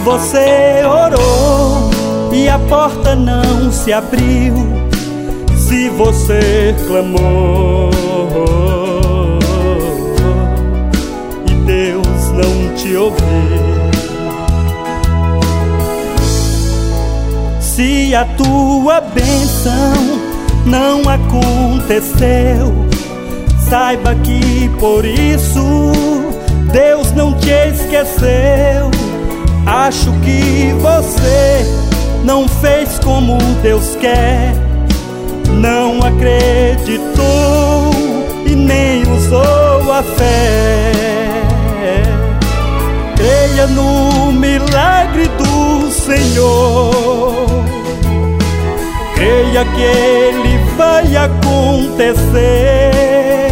você orou e a porta não se abriu, se você clamou e Deus não te ouviu, se a tua bênção não aconteceu, saiba que por isso Deus não te esqueceu. Acho que você não fez como Deus quer, não acreditou e nem usou a fé. Creia no milagre do Senhor, creia que ele vai acontecer.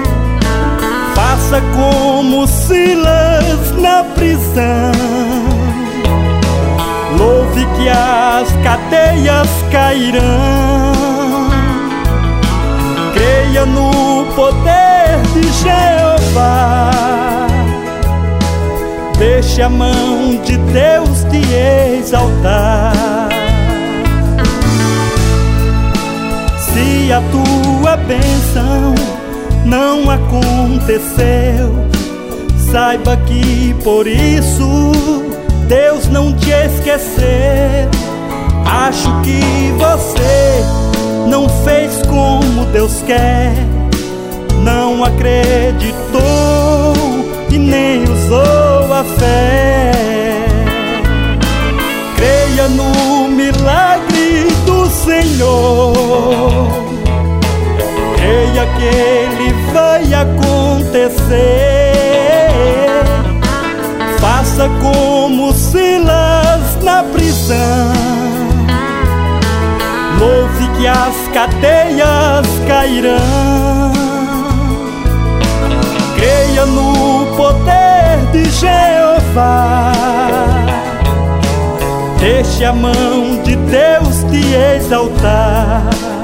Faça como Silas na prisão, louve que as cadeias cairão. Creia no poder de Jeová, deixe a mão de Deus te exaltar. Se a tua bênção não aconteceu, saiba que por isso Deus não te esqueceu. Acho que você não fez como Deus quer, não acreditou e nem usou a fé. Creia no milagre do Senhor, creia que ele vai acontecer. Faça como Silas na prisão, louve que as cadeias cairão. Creia no poder de Jeová, deixe a mão de Deus te exaltar.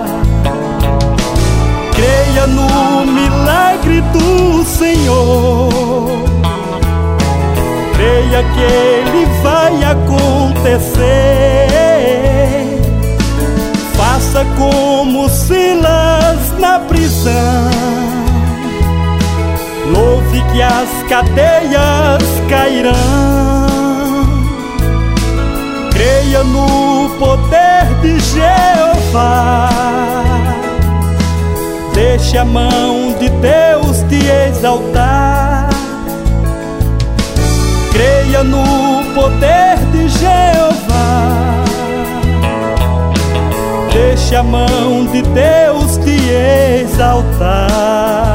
Creia no milagre do Senhor, creia que ele vai acontecer. Faça como Silas na prisão, louve que as cadeias cairão. Creia no poder de Jeová, deixe a mão de Deus te exaltar. Creia no poder de Jeová, deixe a mão de Deus te exaltar.